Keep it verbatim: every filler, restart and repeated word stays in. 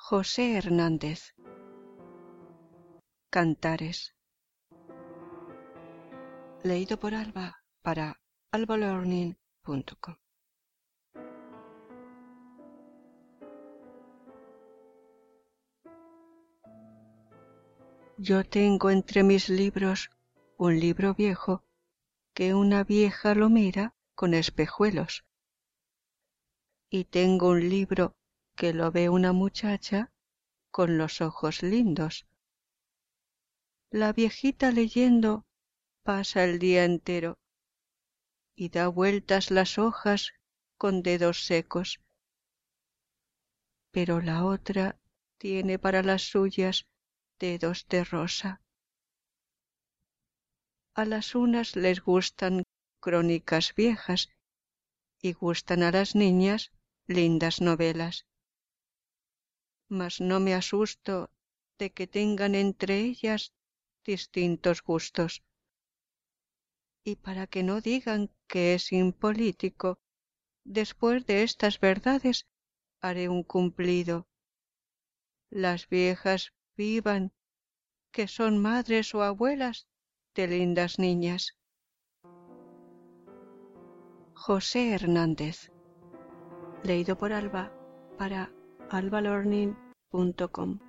José Hernández. Cantares. Leído por Alba para alba learning punto com. Yo tengo entre mis libros un libro viejo que una vieja lo mira con espejuelos, y tengo un libro que lo ve una muchacha con los ojos lindos. La viejita leyendo pasa el día entero y da vueltas las hojas con dedos secos, pero la otra tiene para las suyas dedos de rosa. A las unas les gustan crónicas viejas y gustan a las niñas lindas novelas, mas no me asusto de que tengan entre ellas distintos gustos. Y para que no digan que es impolítico, después de estas verdades haré un cumplido. Las viejas vivan, que son madres o abuelas de lindas niñas. José Hernández. Leído por Alba para alba learning punto com.